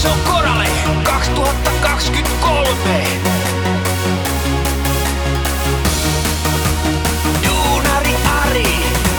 Se on Korale 2023. Duunari Ari.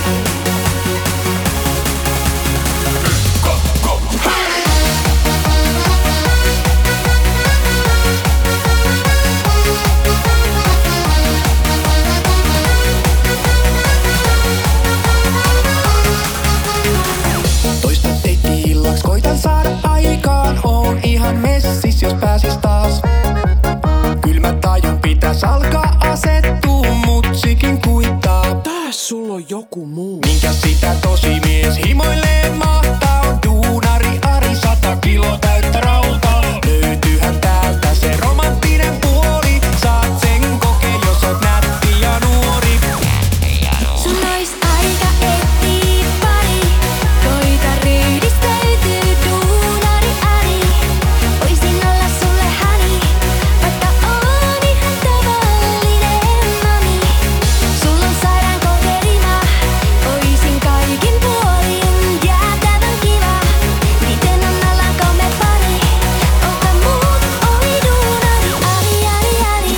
Toista teitti illaks, koitan saada aikaan. Oon ihan messis, jos pääsis taas. Kylmä tajun pitäis alkaa asettuu, mutsikin kuittaa. Taas sulla on joku muu. Minkä sitä tosi mies himoilleen mahtaa? On duunari Ari, 100 kiloa täyttä rautaa. Löytyyhän täältä se romanttinen puoli. Saat sen kokeen, jos oot nätti ja nuori. Sun ois aika etsii pari. Koita ryhdistäytyy duunari Ari. Voisin olla sulle hani, vaikka oon ihan tavallinen mami. Sulla on sairaankokerina, oisin kaikin puolin jäätävän kiva. Miten on ollaanko me pari? Onko muut ohi duunari Ari, Ari, Ari?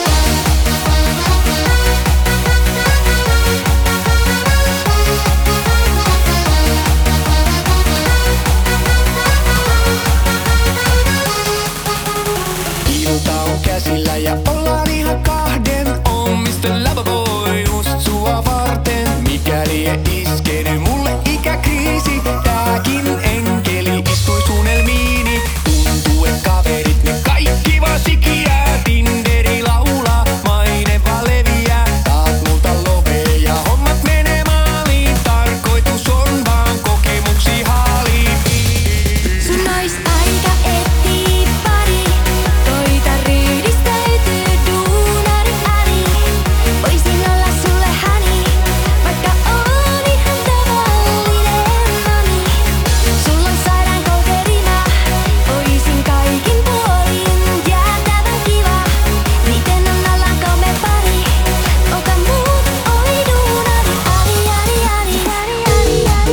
Ilta on käsillä ja ollaan ihan kahden. On Mr. Loverboy just sua varten. Mikäli ei iskeny mulle ikäkriisi, tääkin enkeli istui unelmiini. Tuntuu et kaverit ne kaikki vaan sikiää. Tinderi laulaa, maine vaan leviää. Taat multa lovee ja hommat menee maaliin. Tarkoitus on vaan kokemuksi haaliin. Sun ois aika etsii pari. Koita ryhdistäytyy duunari Ari. Voisin olla sulle hani, vaikka oon ihan tavallinen mami. Sulla on sairaankokerina, oisin kaikin puolin jäätävän kiva. Miten on ollaanko me pari? Onko muut ohi duunari Ari, Ari, Ari, Ari, Ari, Ari,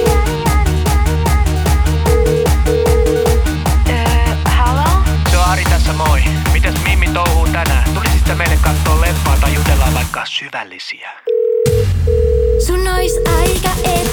Halo? Se on Ari tässä, moi. Mitäs Mimmi touhuu tänään? Tulisitte meille kattoo leffaa tai jutellaan vaikka syvällisiä? Sun ois aika